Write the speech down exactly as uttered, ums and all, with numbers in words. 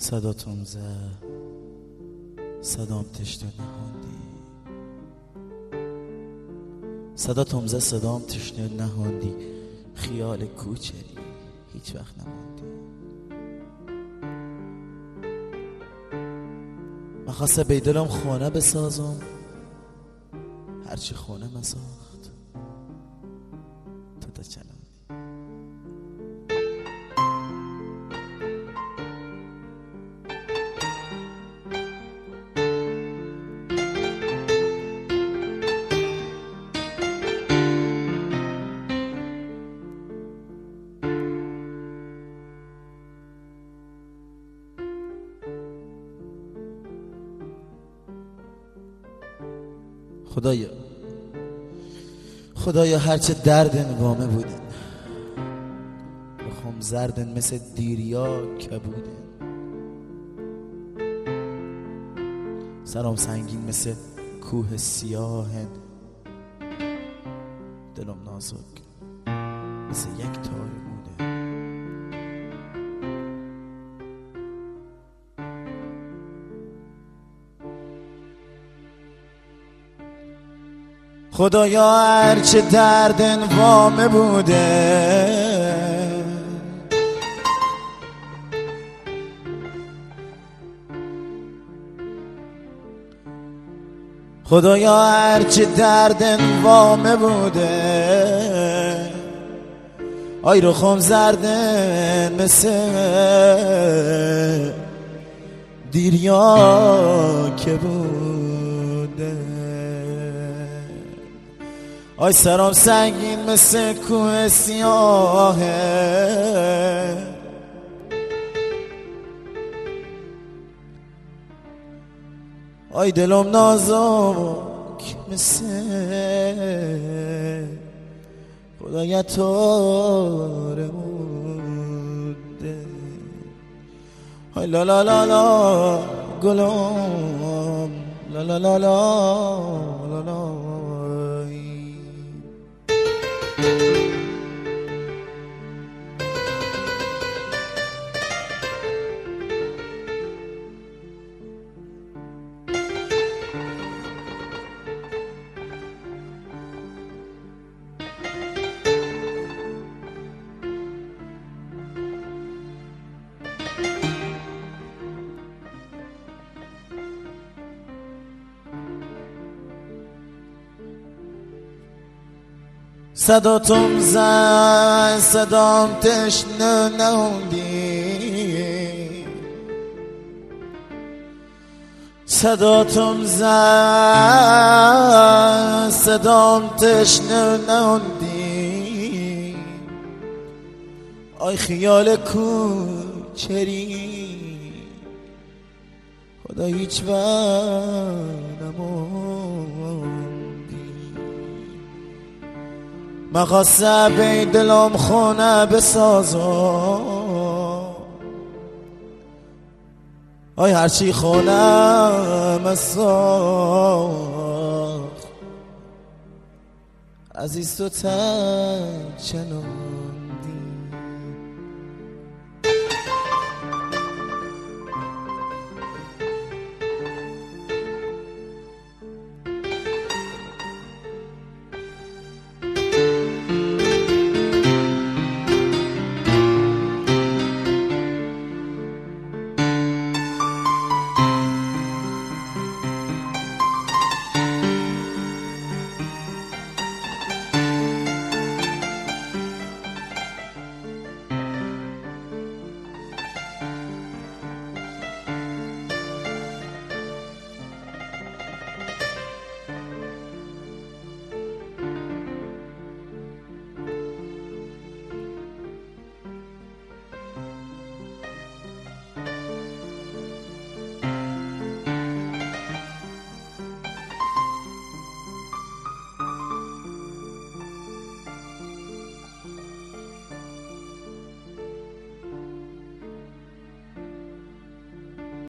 صداتون زد، صدام تشنه نهاندی. صداتون زد، صدام تشنه نهاندی. خیال کوچری هیچ وقت نماندی. من خواسته بیدلم خونه بسازم، هرچی خونه مساخت تو تا چنان. خدایا خدایا هرچه دردن وامه بودن، بخوام زردن مثل دیریا کبودن. سرام سنگین مثل کوه سیاهن، دلم نازک مثل یک تار موده. خدایا هرچه دردن وامه بوده، خدایا هرچه دردن وامه بوده. آی رخم زردن مثل دیریا که بوده. آی سرام سنگین مثل کوه سیاهه، آی دلم نازک مثل خدایا تار موده. آی لا لا لا لا گلم، لا لا لا لا لا لا. صداتم زد، صدام تشنه نهاندی. صداتم زد، صدام تشنه نهاندی. آی خیال کوچری خدا هیچ وقت نماندی. من خواسته به دلم خونه بسازم، آی هرچی خونه مساخت عزیز تو تا چنان.